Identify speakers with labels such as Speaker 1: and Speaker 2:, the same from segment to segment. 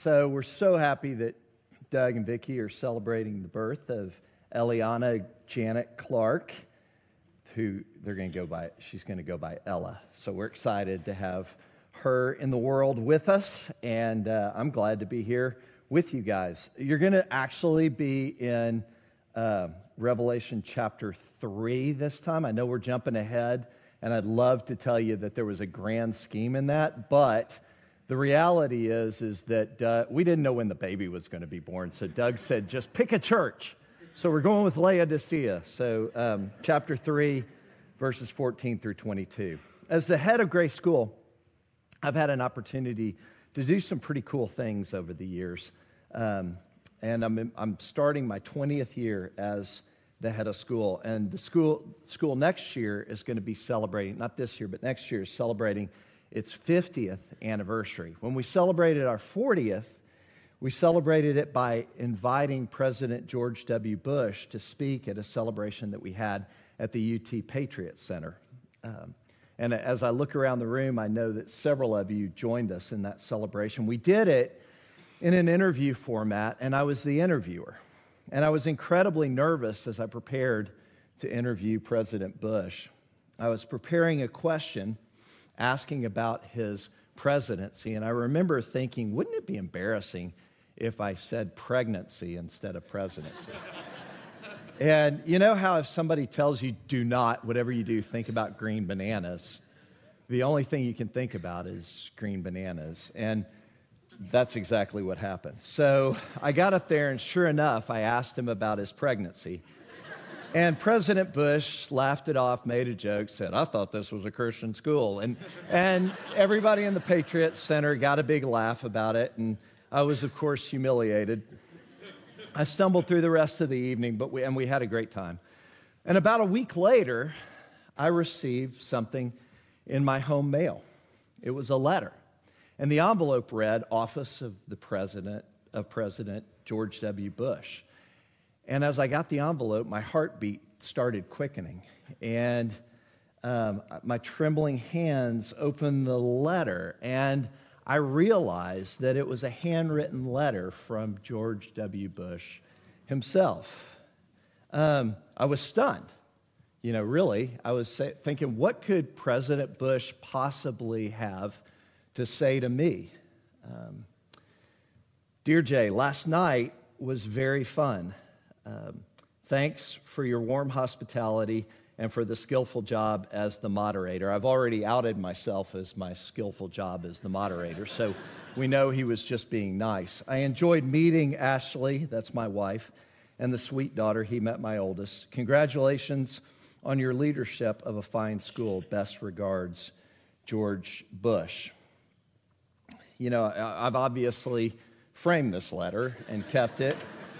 Speaker 1: So we're so happy that Doug and Vicki are celebrating the birth of Eliana Janet Clark, who she's going to go by Ella. So we're excited to have her in the world with us, and I'm glad to be here with you guys. You're going to actually be in Revelation chapter 3 this time. I know we're jumping ahead, and I'd love to tell you that there was a grand scheme in that, but the reality is that we didn't know when the baby was going to be born, so Doug said, just pick a church. So we're going with Laodicea. So chapter 3, verses 14 through 22. As the head of Grace School, I've had an opportunity to do some pretty cool things over the years. And I'm starting my 20th year as the head of school. And the school next year is going to be celebrating, not this year, but next year is celebrating its 50th anniversary. When we celebrated our 40th, we celebrated it by inviting President George W. Bush to speak at a celebration that we had at the UT Patriot Center. And as I look around the room, I know that several of you joined us in that celebration. We did it in an interview format, and I was the interviewer. And I was incredibly nervous as I prepared to interview President Bush. I was preparing a question asking about his presidency, and I remember thinking, wouldn't it be embarrassing if I said pregnancy instead of presidency? And you know how if somebody tells you, do not, whatever you do, think about green bananas, the only thing you can think about is green bananas. And that's exactly what happened. So I got up there, and sure enough, I asked him about his pregnancy. And President Bush laughed it off, made a joke, said, I thought this was a Christian school. And everybody in the Patriot Center got a big laugh about it, and I was, of course, humiliated. I stumbled through the rest of the evening, but we had a great time. And about a week later, I received something in my home mail. It was a letter. And the envelope read, Office of President George W. Bush. And as I got the envelope, my heartbeat started quickening. And my trembling hands opened the letter, and I realized that it was a handwritten letter from George W. Bush himself. I was stunned. You know, really, I was thinking, what could President Bush possibly have to say to me? Dear Jay, last night was very fun. Thanks for your warm hospitality and for the skillful job as the moderator. I've already outed myself as my skillful job as the moderator, so we know he was just being nice. I enjoyed meeting Ashley, that's my wife, and the sweet daughter. He met my oldest. Congratulations on your leadership of a fine school. Best regards, George Bush. You know, I've obviously framed this letter and kept it.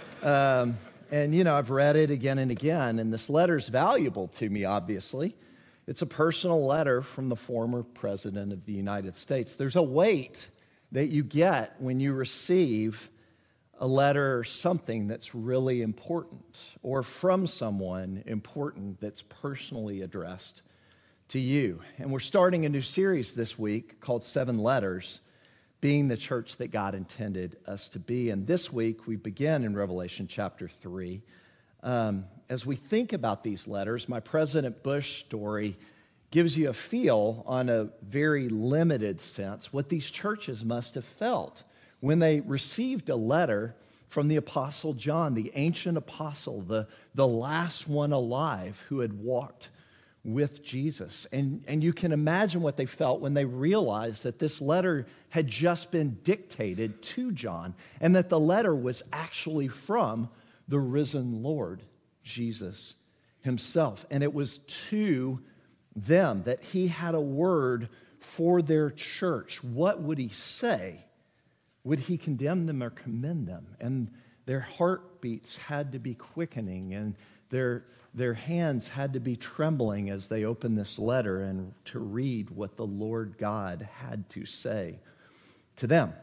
Speaker 1: And, you know, I've read it again and again, and this letter's valuable to me, obviously. It's a personal letter from the former president of the United States. There's a weight that you get when you receive a letter or something that's really important, or from someone important that's personally addressed to you. And we're starting a new series this week called 7 Letters, being the church that God intended us to be. And this week, we begin in Revelation chapter 3. As we think about these letters, my President Bush story gives you a feel on a very limited sense what these churches must have felt when they received a letter from the Apostle John, the ancient apostle, the last one alive who had walked with Jesus. And you can imagine what they felt when they realized that this letter had just been dictated to John, and that the letter was actually from the risen Lord, Jesus himself. And it was to them that he had a word for their church. What would he say? Would he condemn them or commend them? And their heartbeats had to be quickening, and their hands had to be trembling as they opened this letter and to read what the Lord God had to say to them.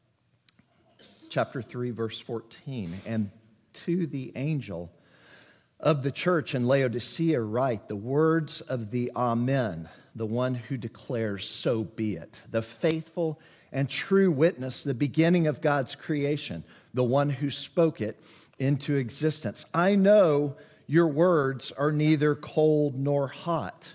Speaker 1: Chapter 3, verse 14, and to the angel of the church in Laodicea write the words of the Amen, the one who declares, so be it, the faithful and true witness, the beginning of God's creation, the one who spoke it into existence. I know your words are neither cold nor hot.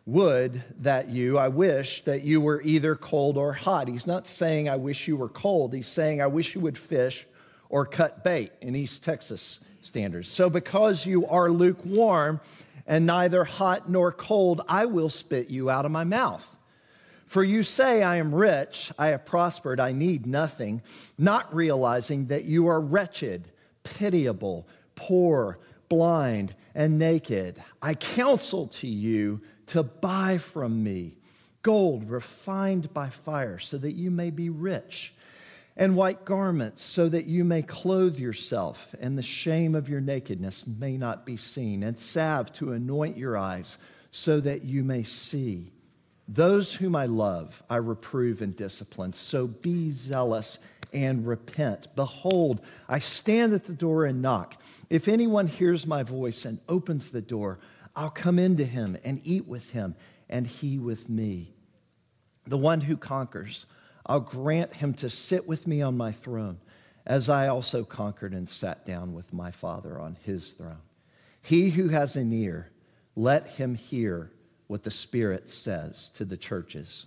Speaker 1: I wish that you were either cold or hot. He's not saying, I wish you were cold. He's saying, I wish you would fish or cut bait in East Texas standards. So because you are lukewarm and neither hot nor cold, I will spit you out of my mouth. For you say, I am rich, I have prospered, I need nothing, not realizing that you are wretched, pitiable, poor, blind, and naked. I counsel to you to buy from me gold refined by fire so that you may be rich, and white garments so that you may clothe yourself and the shame of your nakedness may not be seen, and salve to anoint your eyes so that you may see. Those whom I love, I reprove and discipline. So be zealous and repent. Behold, I stand at the door and knock. If anyone hears my voice and opens the door, I'll come into him and eat with him and he with me. The one who conquers, I'll grant him to sit with me on my throne, as I also conquered and sat down with my Father on his throne. He who has an ear, let him hear what the Spirit says to the churches.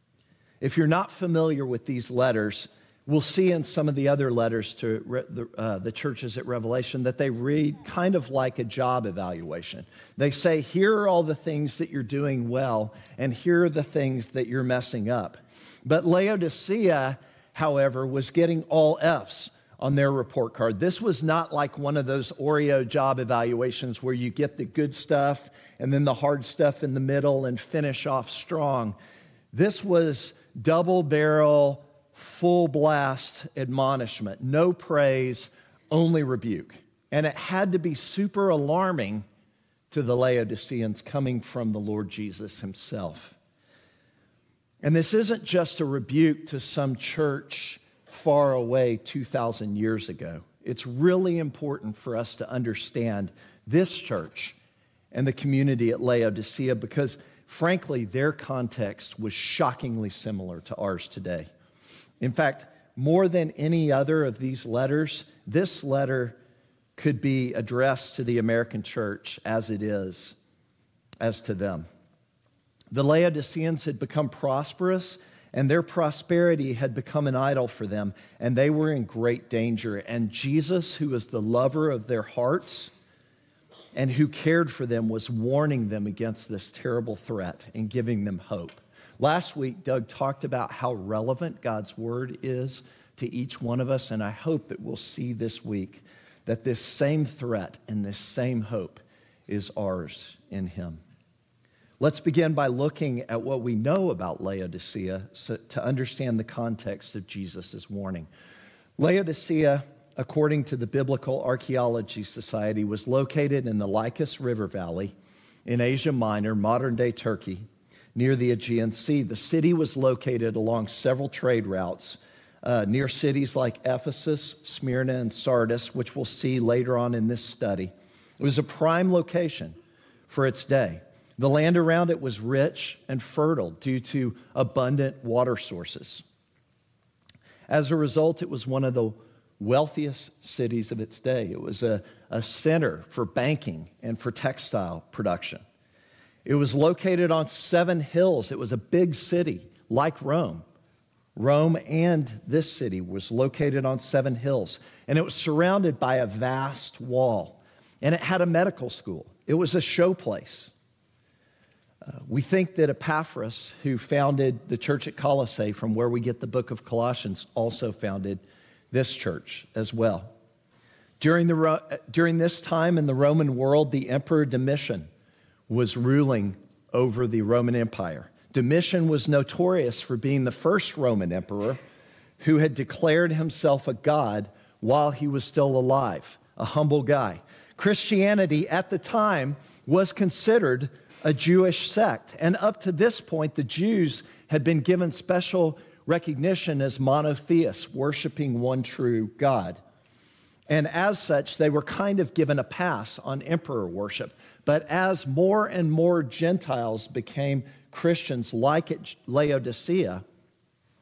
Speaker 1: If you're not familiar with these letters, we'll see in some of the other letters to the churches at Revelation that they read kind of like a job evaluation. They say, here are all the things that you're doing well, and here are the things that you're messing up. But Laodicea, however, was getting all Fs on their report card. This was not like one of those Oreo job evaluations where you get the good stuff and then the hard stuff in the middle and finish off strong. This was double barrel, full blast admonishment. No praise, only rebuke. And it had to be super alarming to the Laodiceans coming from the Lord Jesus himself. And this isn't just a rebuke to some church far away 2,000 years ago. It's really important for us to understand this church and the community at Laodicea because, frankly, their context was shockingly similar to ours today. In fact, more than any other of these letters, this letter could be addressed to the American church as it is, as to them. The Laodiceans had become prosperous, and their prosperity had become an idol for them, and they were in great danger. And Jesus, who is the lover of their hearts and who cared for them, was warning them against this terrible threat and giving them hope. Last week, Doug talked about how relevant God's word is to each one of us, and I hope that we'll see this week that this same threat and this same hope is ours in him. Let's begin by looking at what we know about Laodicea to understand the context of Jesus' warning. Laodicea, according to the Biblical Archaeology Society, was located in the Lycus River Valley in Asia Minor, modern-day Turkey, near the Aegean Sea. The city was located along several trade routes near cities like Ephesus, Smyrna, and Sardis, which we'll see later on in this study. It was a prime location for its day. The land around it was rich and fertile due to abundant water sources. As a result, it was one of the wealthiest cities of its day. It was a center for banking and for textile production. It was located on 7 hills. It was a big city like Rome. Rome and this city was located on 7 hills. And it was surrounded by a vast wall. And it had a medical school. It was a showplace. We think that Epaphras, who founded the church at Colossae, from where we get the book of Colossians, also founded this church as well. During this time in the Roman world, the Emperor Domitian was ruling over the Roman Empire. Domitian was notorious for being the first Roman emperor who had declared himself a god while he was still alive, a humble guy. Christianity at the time was considered a Jewish sect. And up to this point, the Jews had been given special recognition as monotheists, worshiping one true God. And as such, they were kind of given a pass on emperor worship. But as more and more Gentiles became Christians, like at Laodicea,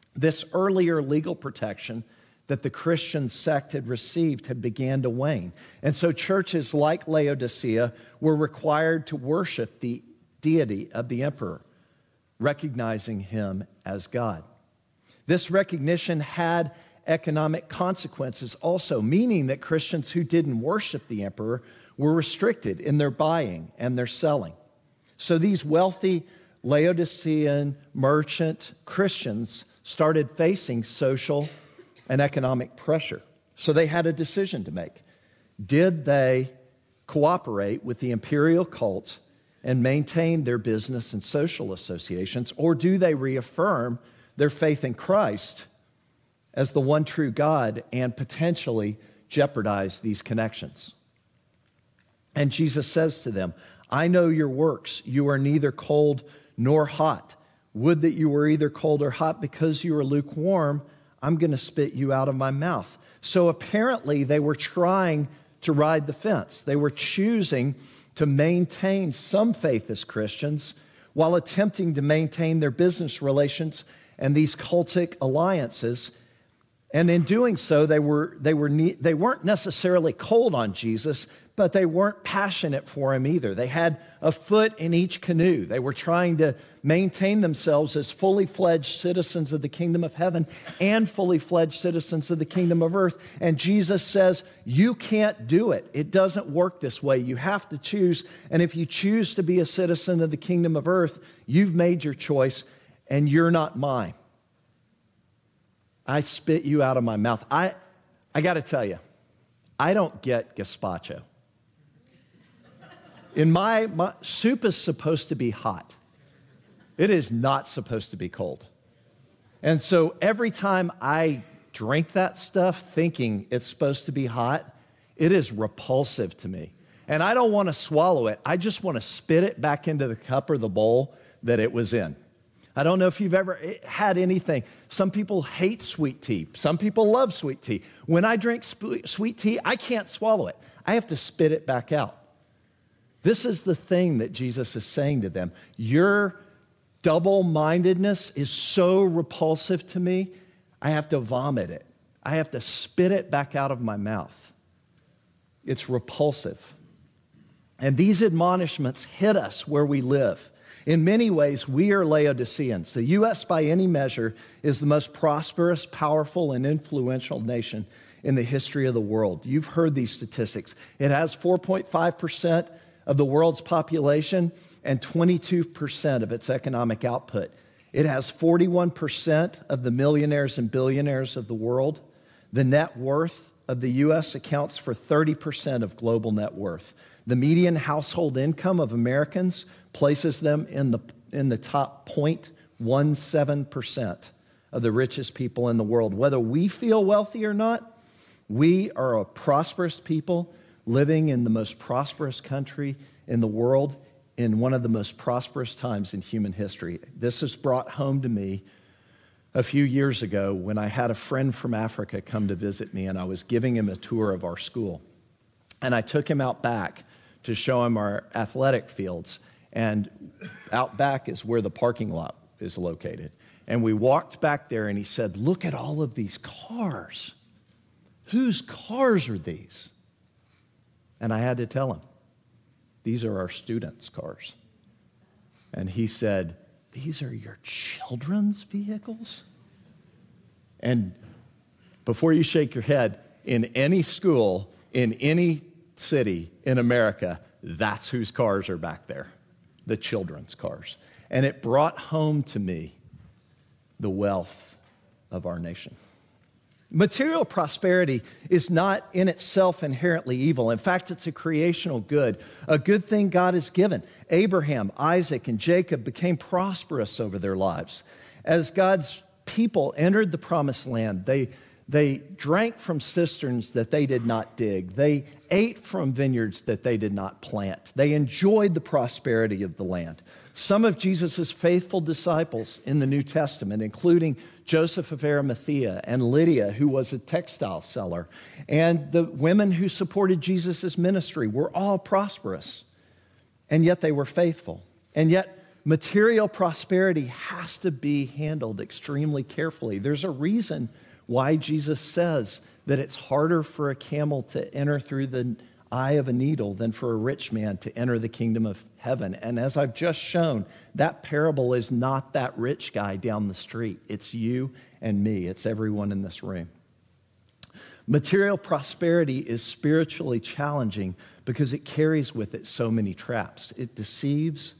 Speaker 1: This earlier legal protection that the Christian sect had received had began to wane. And so churches like Laodicea were required to worship the deity of the emperor, recognizing him as God. This recognition had economic consequences also, meaning that Christians who didn't worship the emperor were restricted in their buying and their selling. So these wealthy Laodicean merchant Christians started facing social and economic pressure. So they had a decision to make. Did they cooperate with the imperial cult and maintain their business and social associations, or do they reaffirm their faith in Christ as the one true God and potentially jeopardize these connections? And Jesus says to them, I know your works. You are neither cold nor hot. Would that you were either cold or hot. Because you are lukewarm, I'm going to spit you out of my mouth. So apparently they were trying to ride the fence. They were choosing to maintain some faith as Christians while attempting to maintain their business relations and these cultic alliances. And in doing so, they weren't necessarily cold on Jesus, but they weren't passionate for him either. They had a foot in each canoe. They were trying to maintain themselves as fully fledged citizens of the kingdom of heaven and fully fledged citizens of the kingdom of earth. And Jesus says, you can't do it. It doesn't work this way. You have to choose. And if you choose to be a citizen of the kingdom of earth, you've made your choice and you're not mine. I spit you out of my mouth. I got to tell you, I don't get gazpacho. In my soup is supposed to be hot. It is not supposed to be cold. And so every time I drink that stuff thinking it's supposed to be hot, it is repulsive to me. And I don't want to swallow it. I just want to spit it back into the cup or the bowl that it was in. I don't know if you've ever had anything. Some people hate sweet tea. Some people love sweet tea. When I drink sweet tea, I can't swallow it. I have to spit it back out. This is the thing that Jesus is saying to them. Your double-mindedness is so repulsive to me, I have to vomit it. I have to spit it back out of my mouth. It's repulsive. And these admonishments hit us where we live. In many ways, we are Laodiceans. The U.S., by any measure, is the most prosperous, powerful, and influential nation in the history of the world. You've heard these statistics. It has 4.5% of the world's population and 22% of its economic output. It has 41% of the millionaires and billionaires of the world. The net worth of the U.S. accounts for 30% of global net worth. The median household income of Americans places them in the top 0.17% of the richest people in the world. Whether we feel wealthy or not, we are a prosperous people living in the most prosperous country in the world in one of the most prosperous times in human history. This was brought home to me a few years ago when I had a friend from Africa come to visit me, and I was giving him a tour of our school. And I took him out back to show him our athletic fields. And out back is where the parking lot is located. And we walked back there, and he said, look at all of these cars. Whose cars are these? And I had to tell him, these are our students' cars. And he said, these are your children's vehicles? And before you shake your head, in any school, in any city in America, that's whose cars are back there, the children's cars. And it brought home to me the wealth of our nation. Material prosperity is not in itself inherently evil. In fact, it's a creational good, a good thing God has given. Abraham, Isaac, and Jacob became prosperous over their lives. As God's people entered the promised land, they drank from cisterns that they did not dig. They ate from vineyards that they did not plant. They enjoyed the prosperity of the land. Some of Jesus' faithful disciples in the New Testament, including Joseph of Arimathea and Lydia, who was a textile seller, and the women who supported Jesus' ministry, were all prosperous. And yet they were faithful. And yet Material prosperity has to be handled extremely carefully. There's a reason why Jesus says that it's harder for a camel to enter through the eye of a needle than for a rich man to enter the kingdom of heaven. And as I've just shown, that parable is not that rich guy down the street. It's you and me. It's everyone in this room. Material prosperity is spiritually challenging because it carries with it so many traps. It deceives,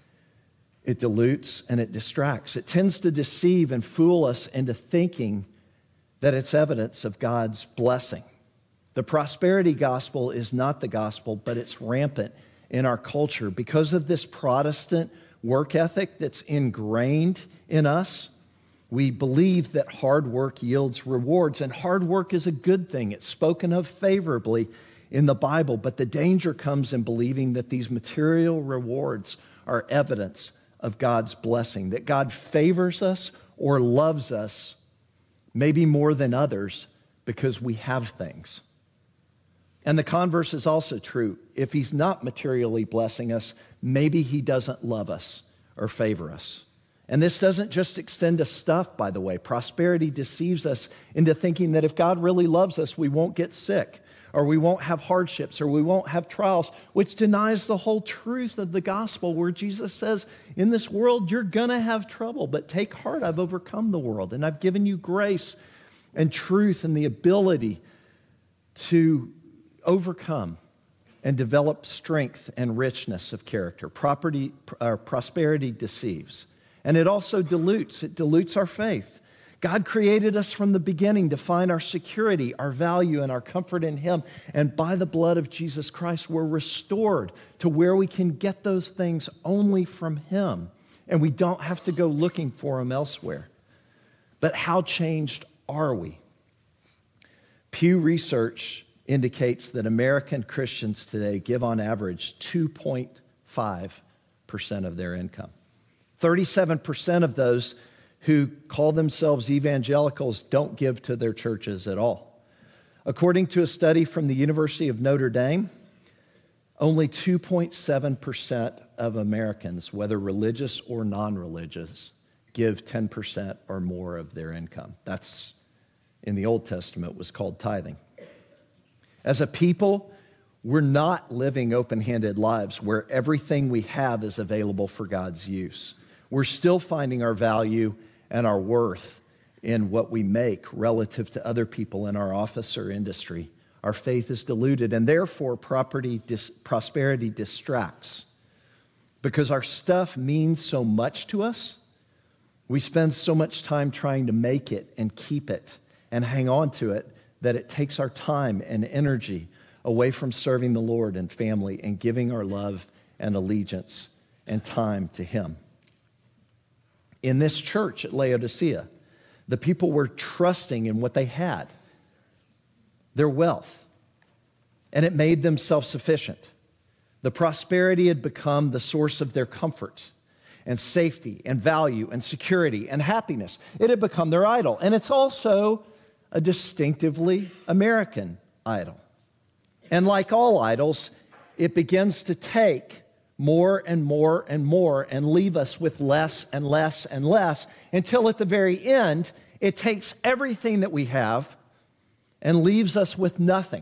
Speaker 1: it dilutes, and it distracts. It tends to deceive and fool us into thinking that it's evidence of God's blessing. The prosperity gospel is not the gospel, but it's rampant in our culture. Because of this Protestant work ethic that's ingrained in us, we believe that hard work yields rewards, and hard work is a good thing. It's spoken of favorably in the Bible, but the danger comes in believing that these material rewards are evidence of God's blessing, that God favors us or loves us, maybe more than others, because we have things. And the converse is also true. If he's not materially blessing us, maybe he doesn't love us or favor us. And this doesn't just extend to stuff, by the way. Prosperity deceives us into thinking that if God really loves us, we won't get sick, or we won't have hardships, or we won't have trials, which denies the whole truth of the gospel, where Jesus says, in this world, you're going to have trouble, but take heart, I've overcome the world, and I've given you grace and truth and the ability to overcome and develop strength and richness of character. Prosperity deceives. And it also dilutes. It dilutes our faith. God created us from the beginning to find our security, our value, and our comfort in Him. And by the blood of Jesus Christ, we're restored to where we can get those things only from Him. And we don't have to go looking for them elsewhere. But how changed are we? Pew Research indicates that American Christians today give on average 2.5% of their income. 37% of those who call themselves evangelicals don't give to their churches at all. According to a study from the University of Notre Dame, only 2.7% of Americans, whether religious or non-religious, give 10% or more of their income. That's, in the Old Testament, was called tithing. As a people, we're not living open-handed lives where everything we have is available for God's use. We're still finding our value and our worth in what we make relative to other people in our office or industry. Our faith is diluted, and therefore prosperity distracts. Because our stuff means so much to us, we spend so much time trying to make it and keep it and hang on to it that it takes our time and energy away from serving the Lord and family and giving our love and allegiance and time to Him. In this church at Laodicea, the people were trusting in what they had, their wealth, and it made them self-sufficient. The prosperity had become the source of their comfort and safety and value and security and happiness. It had become their idol, and it's also a distinctively American idol. And like all idols, it begins to take more and more and more and leave us with less and less and less until at the very end, it takes everything that we have and leaves us with nothing.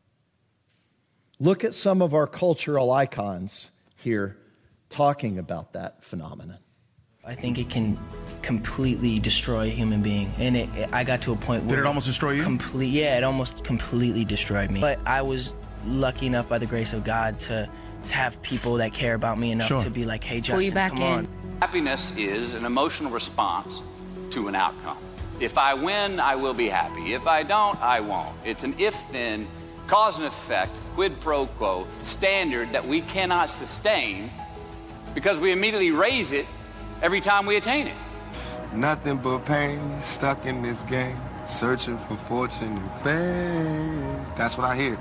Speaker 1: Look at some of our cultural icons here talking about that phenomenon.
Speaker 2: I think it can completely destroy a human being. And I got to a point where...
Speaker 3: Did it almost destroy you?
Speaker 2: Yeah, it almost completely destroyed me. But I was lucky enough by the grace of God to have people that care about me enough to be like, hey, Justin, come on.
Speaker 4: Happiness is an emotional response to an outcome. If I win, I will be happy. If I don't, I won't. It's an if-then, cause and effect, quid pro quo standard that we cannot sustain because we immediately raise it every time we attain it.
Speaker 5: Nothing but pain, stuck in this game, searching for fortune and fame. That's what I hear.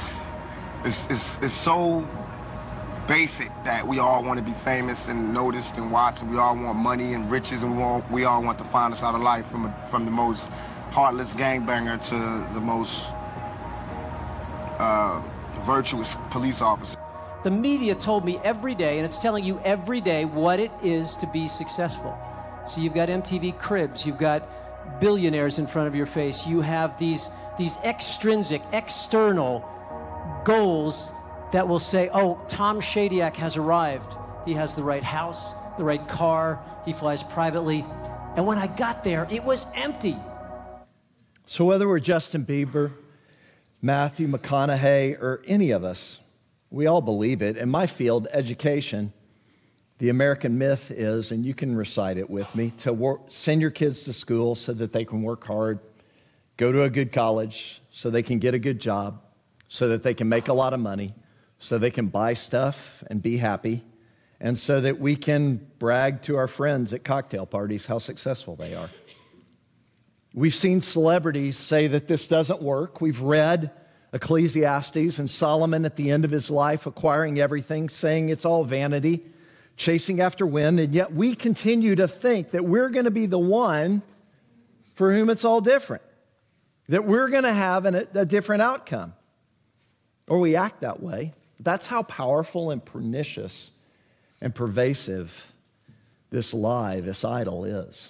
Speaker 5: It's so basic that we all want to be famous and noticed and watched, and we all want money and riches, and we all want the finest out of life, from the most heartless gangbanger to the most virtuous police officer.
Speaker 3: The media told me every day, and it's telling you every day what it is to be successful. So you've got MTV Cribs, you've got billionaires in front of your face, you have these extrinsic, external goals that will say, oh, Tom Shadyac has arrived. He has the right house, the right car, he flies privately. And when I got there, it was empty.
Speaker 1: So whether we're Justin Bieber, Matthew McConaughey, or any of us, we all believe it. In my field, education, the American myth is, and you can recite it with me, to send your kids to school so that they can work hard, go to a good college, so they can get a good job, so that they can make a lot of money, so they can buy stuff and be happy, and so that we can brag to our friends at cocktail parties how successful they are. We've seen celebrities say that this doesn't work. We've read Ecclesiastes and Solomon at the end of his life acquiring everything, saying it's all vanity, chasing after wind, and yet we continue to think that we're going to be the one for whom it's all different, that we're going to have a different outcome, or we act that way. That's how powerful and pernicious and pervasive this lie, this idol is.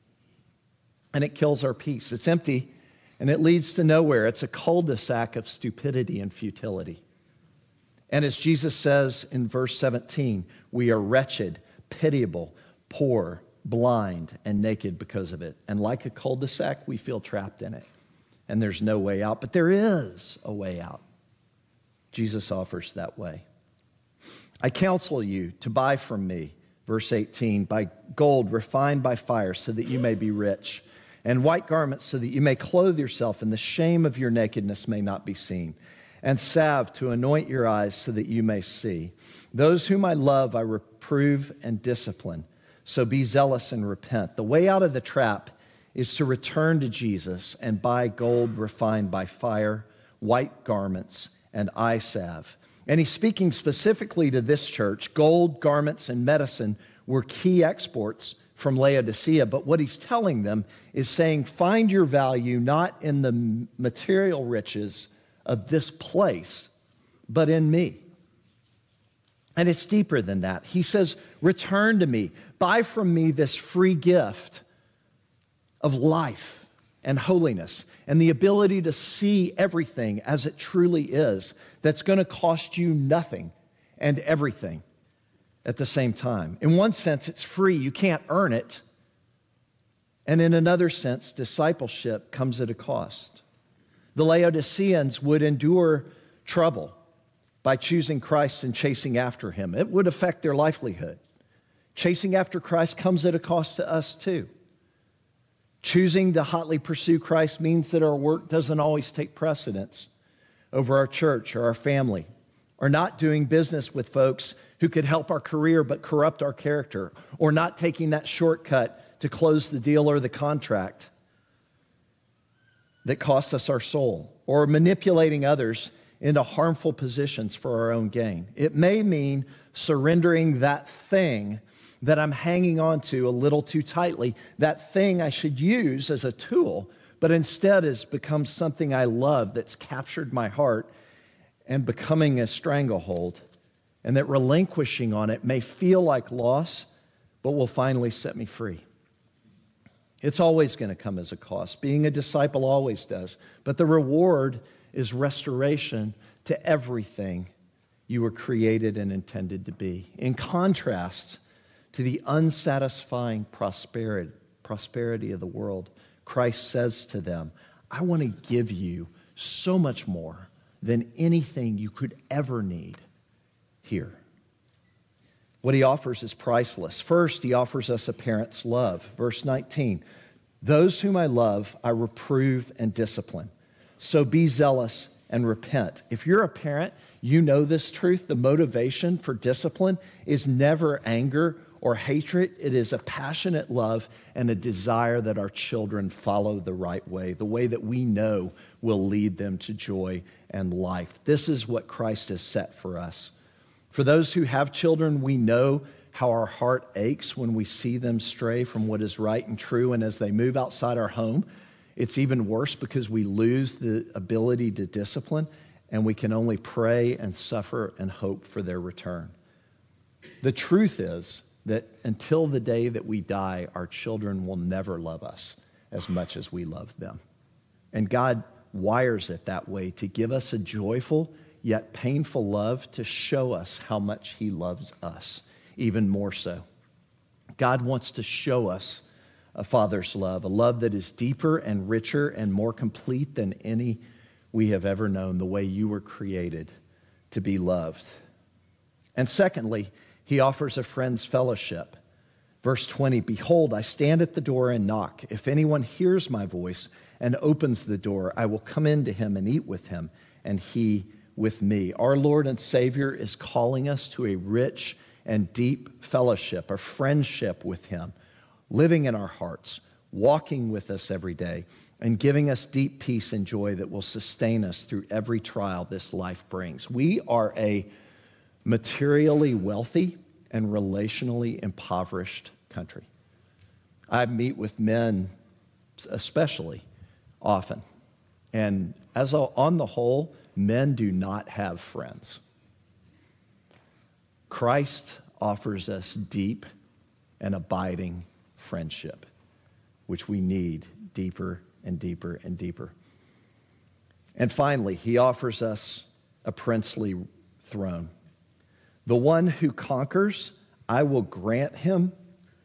Speaker 1: And it kills our peace. It's empty, and it leads to nowhere. It's a cul-de-sac of stupidity and futility. And as Jesus says in verse 17, we are wretched, pitiable, poor, blind, and naked because of it. And like a cul-de-sac, we feel trapped in it. And there's no way out, but there is a way out. Jesus offers that way. I counsel you to buy from me, verse 18, by gold refined by fire so that you may be rich, and white garments so that you may clothe yourself and the shame of your nakedness may not be seen, and salve to anoint your eyes so that you may see. Those whom I love I reprove and discipline, so be zealous and repent. The way out of the trap is to return to Jesus and buy gold refined by fire, white garments, and eye salve. And he's speaking specifically to this church. Gold, garments, and medicine were key exports from Laodicea, but what he's telling them is saying, find your value not in the material riches of this place, but in me. And it's deeper than that. He says, return to me, buy from me this free gift of life and holiness and the ability to see everything as it truly is, that's going to cost you nothing and everything at the same time. In one sense, it's free. You can't earn it. And in another sense, discipleship comes at a cost. The Laodiceans would endure trouble by choosing Christ and chasing after him. It would affect their livelihood. Chasing after Christ comes at a cost to us too. Choosing to hotly pursue Christ means that our work doesn't always take precedence over our church or our family, or not doing business with folks who could help our career but corrupt our character, or not taking that shortcut to close the deal or the contract that costs us our soul, or manipulating others into harmful positions for our own gain. It may mean surrendering that thing that I'm hanging on to a little too tightly, that thing I should use as a tool, but instead has become something I love that's captured my heart and becoming a stranglehold, and that relinquishing on it may feel like loss, but will finally set me free. It's always going to come as a cost. Being a disciple always does, but the reward is restoration to everything you were created and intended to be. In contrast to the unsatisfying prosperity of the world, Christ says to them, I want to give you so much more than anything you could ever need here. What he offers is priceless. First, he offers us a parent's love. Verse 19, those whom I love, I reprove and discipline. So be zealous and repent. If you're a parent, you know this truth. The motivation for discipline is never anger or hatred. It is a passionate love and a desire that our children follow the right way, the way that we know will lead them to joy and life. This is what Christ has set for us. For those who have children, we know how our heart aches when we see them stray from what is right and true, and as they move outside our home, it's even worse because we lose the ability to discipline. and we can only pray and suffer and hope for their return. The truth is that until the day that we die, our children will never love us as much as we love them. And God wires it that way to give us a joyful yet painful love to show us how much he loves us, even more so. God wants to show us a father's love, a love that is deeper and richer and more complete than any we have ever known, the way you were created to be loved. And secondly, he offers a friend's fellowship. Verse 20, behold, I stand at the door and knock. If anyone hears my voice and opens the door, I will come in to him and eat with him, and he with me. Our Lord and Savior is calling us to a rich and deep fellowship, a friendship with him, living in our hearts, walking with us every day, and giving us deep peace and joy that will sustain us through every trial this life brings. We are a materially wealthy and relationally impoverished country. I meet with men especially often, and on the whole, men do not have friends. Christ offers us deep and abiding friendship, which we need deeper and deeper and deeper. And finally, he offers us a princely throne. The one who conquers, I will grant him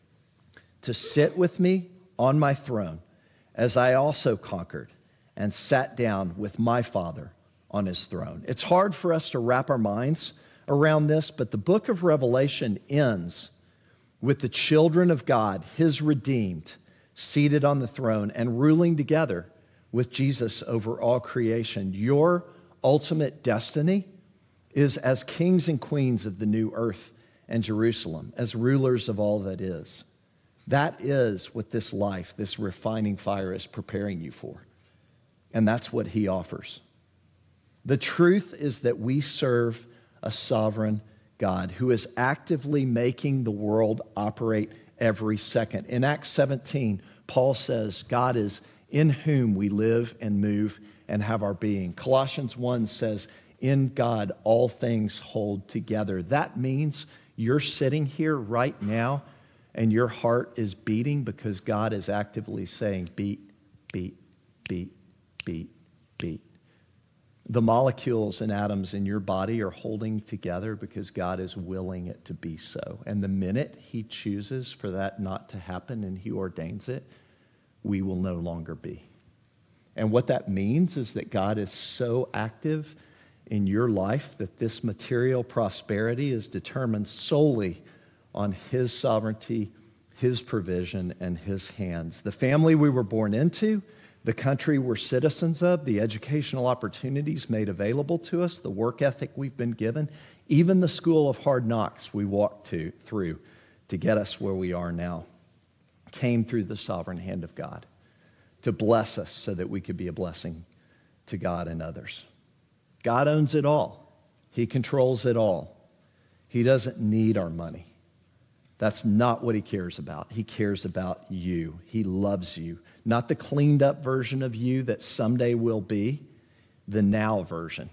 Speaker 1: to sit with me on my throne, as I also conquered and sat down with my Father on his throne. It's hard for us to wrap our minds around this, but the book of Revelation ends with the children of God, his redeemed, seated on the throne and ruling together with Jesus over all creation. Your ultimate destiny is as kings and queens of the new earth and Jerusalem, as rulers of all that is. That is what this life, this refining fire is preparing you for. And that's what he offers. The truth is that we serve a sovereign God who is actively making the world operate every second. In Acts 17, Paul says, God is in whom we live and move and have our being. Colossians 1 says, in God all things hold together. That means you're sitting here right now and your heart is beating because God is actively saying, beat, beat, beat, beat, beat. The molecules and atoms in your body are holding together because God is willing it to be so. And the minute he chooses for that not to happen and he ordains it, we will no longer be. And what that means is that God is so active in your life that this material prosperity is determined solely on his sovereignty, his provision, and his hands. The family we were born into, the country we're citizens of, the educational opportunities made available to us, the work ethic we've been given, even the school of hard knocks we walked through to get us where we are now, came through the sovereign hand of God to bless us so that we could be a blessing to God and others. God owns it all. He controls it all. He doesn't need our money. That's not what he cares about. He cares about you. He loves you. Not the cleaned up version of you that someday will be, the now version.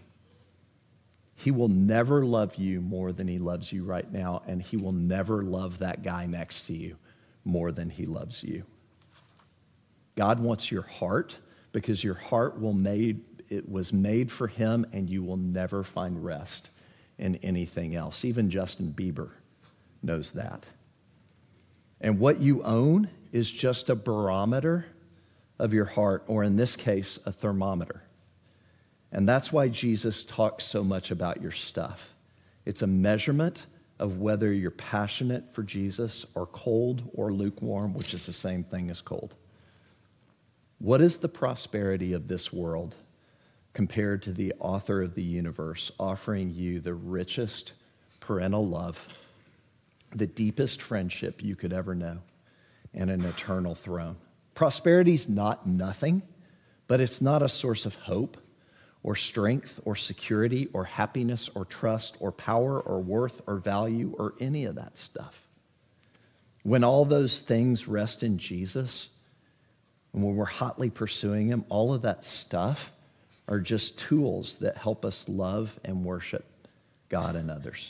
Speaker 1: He will never love you more than he loves you right now, and he will never love that guy next to you more than he loves you. God wants your heart because your heart it was made for him, and you will never find rest in anything else. Even Justin Bieber knows that. And what you own is just a barometer of your heart, or in this case, a thermometer. And that's why Jesus talks so much about your stuff. It's a measurement of whether you're passionate for Jesus or cold or lukewarm, which is the same thing as cold. What is the prosperity of this world compared to the author of the universe offering you the richest parental love, the deepest friendship you could ever know, and an eternal throne? Prosperity's not nothing, but it's not a source of hope or strength or security or happiness or trust or power or worth or value or any of that stuff. When all those things rest in Jesus, and when we're hotly pursuing him, all of that stuff are just tools that help us love and worship God and others.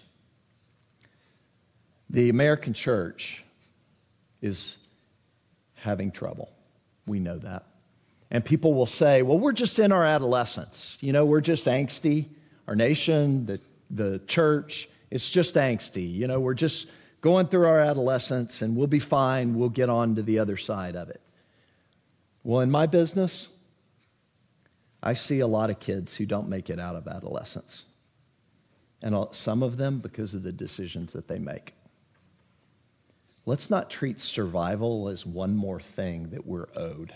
Speaker 1: The American church is having trouble. We know that. And people will say, well, we're just in our adolescence. We're just angsty. Our nation, the church, it's just angsty. We're just going through our adolescence and we'll be fine. We'll get on to the other side of it. Well, in my business, I see a lot of kids who don't make it out of adolescence. And some of them because of the decisions that they make. Let's not treat survival as one more thing that we're owed.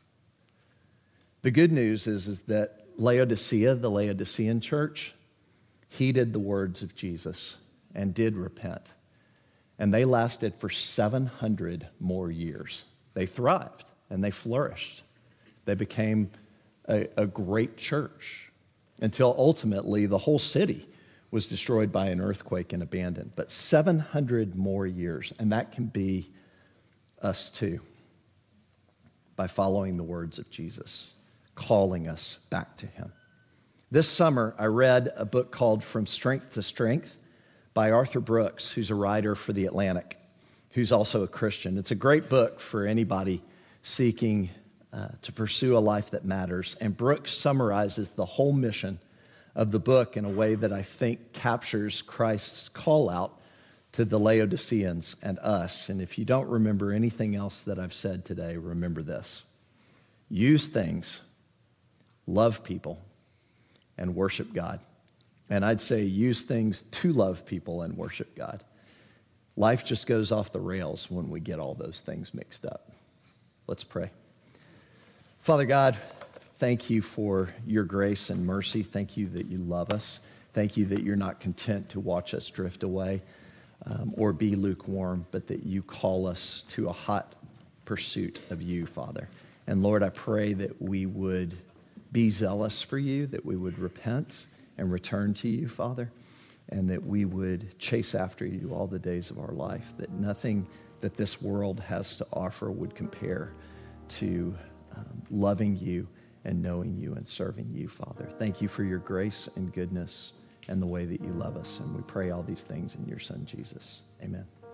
Speaker 1: The good news is that Laodicea, the Laodicean church, heeded the words of Jesus and did repent. And they lasted for 700 more years. They thrived and they flourished. They became a great church until ultimately the whole city was destroyed by an earthquake and abandoned. But 700 more years, and that can be us too, by following the words of Jesus, calling us back to him. This summer, I read a book called From Strength to Strength by Arthur Brooks, who's a writer for The Atlantic, who's also a Christian. It's a great book for anybody seeking to pursue a life that matters. And Brooks summarizes the whole mission of the book in a way that I think captures Christ's call out to the Laodiceans and us. And if you don't remember anything else that I've said today, remember this. Use things, love people, and worship God. And I'd say use things to love people and worship God. Life just goes off the rails when we get all those things mixed up. Let's pray. Father God, thank you for your grace and mercy. Thank you that you love us. Thank you that you're not content to watch us drift away or be lukewarm, but that you call us to a hot pursuit of you, Father. And Lord, I pray that we would be zealous for you, that we would repent and return to you, Father, and that we would chase after you all the days of our life, that nothing that this world has to offer would compare to loving you and knowing you and serving you, Father. Thank you for your grace and goodness and the way that you love us. And we pray all these things in your Son, Jesus. Amen.